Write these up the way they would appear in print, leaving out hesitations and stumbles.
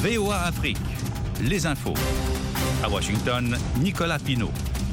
VOA Afrique, les infos. À Washington, Nicolas Pinault.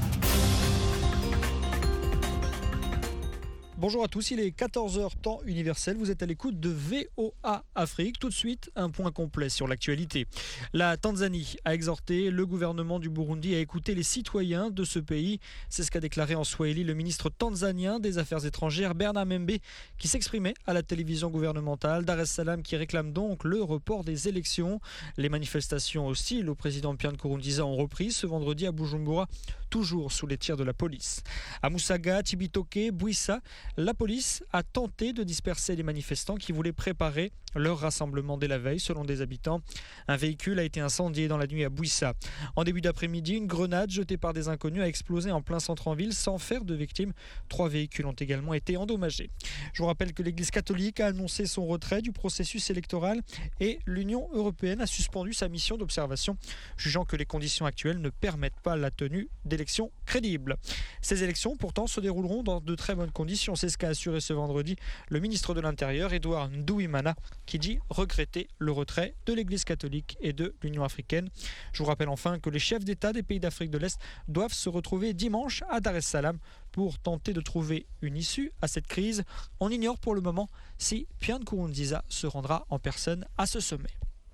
Bonjour à tous, il est 14h temps universel, vous êtes à l'écoute de VOA Afrique. Tout de suite, un point complet sur l'actualité. La Tanzanie a exhorté le gouvernement du Burundi à écouter les citoyens de ce pays. C'est ce qu'a déclaré en Swahili le ministre tanzanien des Affaires étrangères Bernard Membe, qui s'exprimait à la télévision gouvernementale Dar es Salaam, qui réclame donc le report des élections. Les manifestations hostiles au président Pierre Nkurunziza ont repris ce vendredi à Bujumbura, toujours sous les tirs de la police. À Musaga, Cibitoke, Bouissa, la police a tenté de disperser les manifestants qui voulaient préparer leur rassemblement dès la veille, selon des habitants. Un véhicule a été incendié dans la nuit à Bouissa. En début d'après-midi, une grenade jetée par des inconnus a explosé en plein centre-ville sans faire de victimes. 3 véhicules ont également été endommagés. Je vous rappelle que l'Église catholique a annoncé son retrait du processus électoral et l'Union européenne a suspendu sa mission d'observation, jugeant que les conditions actuelles ne permettent pas la tenue d'élections crédibles. Ces élections, pourtant, se dérouleront dans de très bonnes conditions. C'est ce qu'a assuré ce vendredi le ministre de l'Intérieur, Edouard Nduwimana, qui dit regretter le retrait de l'Église catholique et de l'Union africaine. Je vous rappelle enfin que les chefs d'État des pays d'Afrique de l'Est doivent se retrouver dimanche à Dar es Salaam pour tenter de trouver une issue à cette crise. On ignore pour le moment si Pierre Nkurunziza se rendra en personne à ce sommet.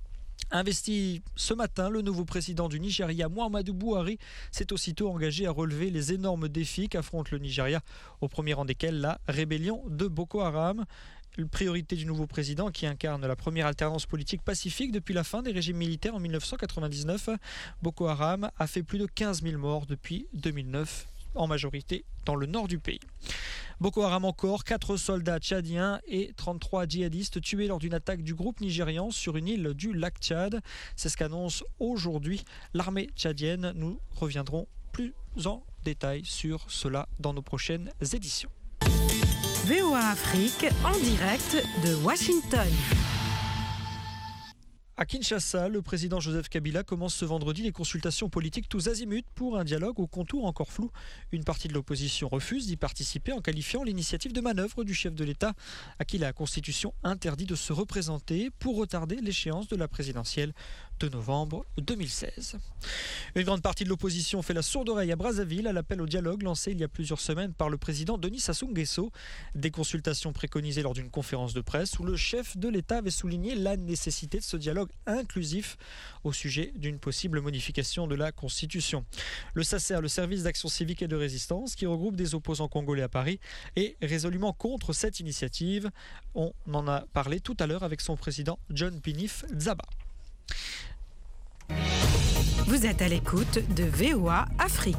Investi ce matin, le nouveau président du Nigeria, Muhammadu Buhari, s'est aussitôt engagé à relever les énormes défis qu'affronte le Nigeria, au premier rang desquels la rébellion de Boko Haram. La priorité du nouveau président, qui incarne la première alternance politique pacifique depuis la fin des régimes militaires en 1999. Boko Haram a fait plus de 15 000 morts depuis 2009, en majorité dans le nord du pays. Boko Haram encore, 4 soldats tchadiens et 33 djihadistes tués lors d'une attaque du groupe nigérian sur une île du lac Tchad. C'est ce qu'annonce aujourd'hui l'armée tchadienne. Nous reviendrons plus en détail sur cela dans nos prochaines éditions. VOA Afrique en direct de Washington. À Kinshasa, le président Joseph Kabila commence ce vendredi les consultations politiques tous azimuts pour un dialogue aux contours encore flous. Une partie de l'opposition refuse d'y participer en qualifiant l'initiative de manœuvre du chef de l'État, à qui la Constitution interdit de se représenter pour retarder l'échéance de la présidentielle de novembre 2016. Une grande partie de l'opposition fait la sourde oreille à Brazzaville à l'appel au dialogue lancé il y a plusieurs semaines par le président Denis Sassou Nguesso. Des consultations préconisées lors d'une conférence de presse où le chef de l'État avait souligné la nécessité de ce dialogue inclusif au sujet d'une possible modification de la Constitution. Le SACER, le service d'action civique et de résistance, qui regroupe des opposants congolais à Paris, est résolument contre cette initiative. On en a parlé tout à l'heure avec son président John Pinif Nzaba. Vous êtes à l'écoute de VOA Afrique.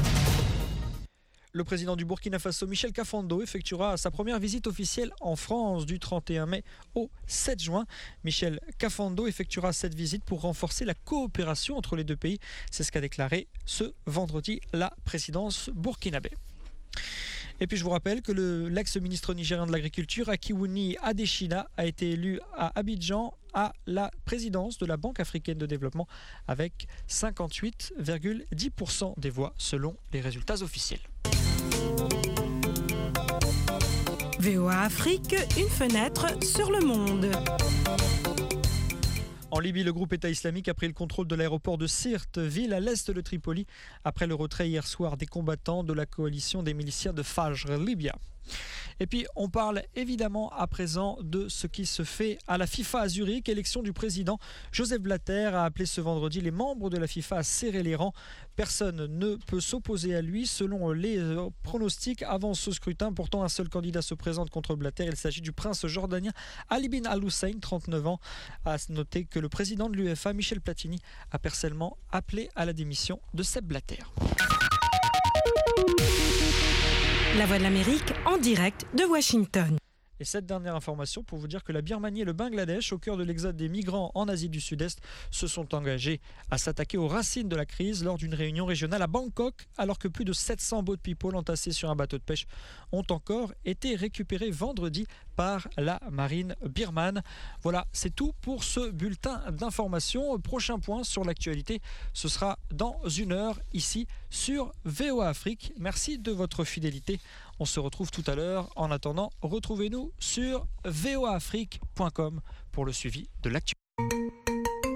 Le président du Burkina Faso, Michel Kafando, effectuera sa première visite officielle en France du 31 mai au 7 juin. Michel Kafando effectuera cette visite pour renforcer la coopération entre les deux pays. C'est ce qu'a déclaré ce vendredi la présidence burkinabé. Et puis je vous rappelle que l'ex-ministre nigérien de l'Agriculture, Akiwuni Adesina, a été élu à Abidjan à la présidence de la Banque africaine de développement avec 58,10% des voix selon les résultats officiels. VOA Afrique, une fenêtre sur le monde. En Libye, le groupe État islamique a pris le contrôle de l'aéroport de Sirte, ville à l'est de Tripoli, après le retrait hier soir des combattants de la coalition des miliciens de Fajr Libya. Et puis, on parle évidemment à présent de ce qui se fait à la FIFA à Zurich. Élection du président. Joseph Blatter a appelé ce vendredi les membres de la FIFA à serrer les rangs. Personne ne peut s'opposer à lui. Selon les pronostics avant ce scrutin, pourtant un seul candidat se présente contre Blatter. Il s'agit du prince jordanien Ali bin Al-Hussein, 39 ans. À noter que le président de l'UEFA, Michel Platini, a personnellement appelé à la démission de Sepp Blatter. La Voix de l'Amérique en direct de Washington. Et cette dernière information pour vous dire que la Birmanie et le Bangladesh, au cœur de l'exode des migrants en Asie du Sud-Est, se sont engagés à s'attaquer aux racines de la crise lors d'une réunion régionale à Bangkok, alors que plus de 700 boat people entassés sur un bateau de pêche ont encore été récupérés vendredi par la marine birmane. Voilà, c'est tout pour ce bulletin d'information. Prochain point sur l'actualité, ce sera dans une heure ici sur VOA Afrique. Merci de votre fidélité. On se retrouve tout à l'heure. En attendant, retrouvez-nous sur voaafrique.com pour le suivi de l'actu.